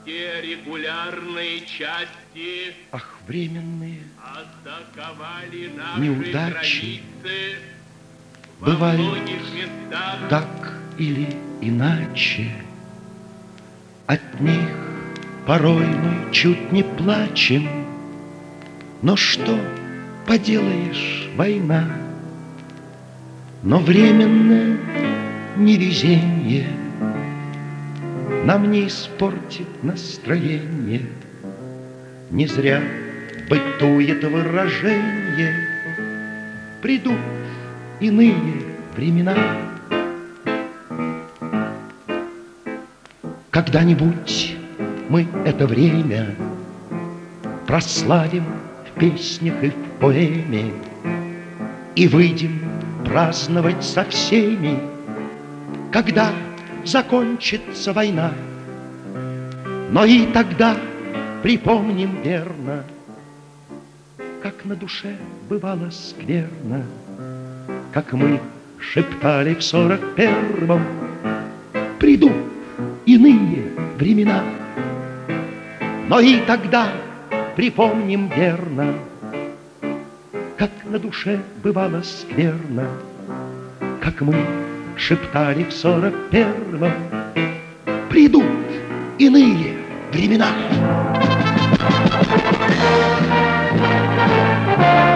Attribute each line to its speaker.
Speaker 1: Все регулярные части,
Speaker 2: ах, временные
Speaker 1: атаковали наши
Speaker 2: неудачи
Speaker 1: границы во
Speaker 2: бывают
Speaker 1: многих местах.
Speaker 2: так или иначе. От них порой мы чуть не плачем, но что поделаешь, война. Но временное невезение нам не испортит настроение. Не зря бытует выражение: придут иные времена. Когда-нибудь мы это время прославим в песнях и в поэме и выйдем праздновать со всеми, когда закончится война. Но и тогда припомним верно, как на душе бывало скверно, как мы шептали в 41-м: придут иные времена. Но и тогда припомним верно, как на душе бывало скверно, как мы шептали в 41-м: придут иные времена.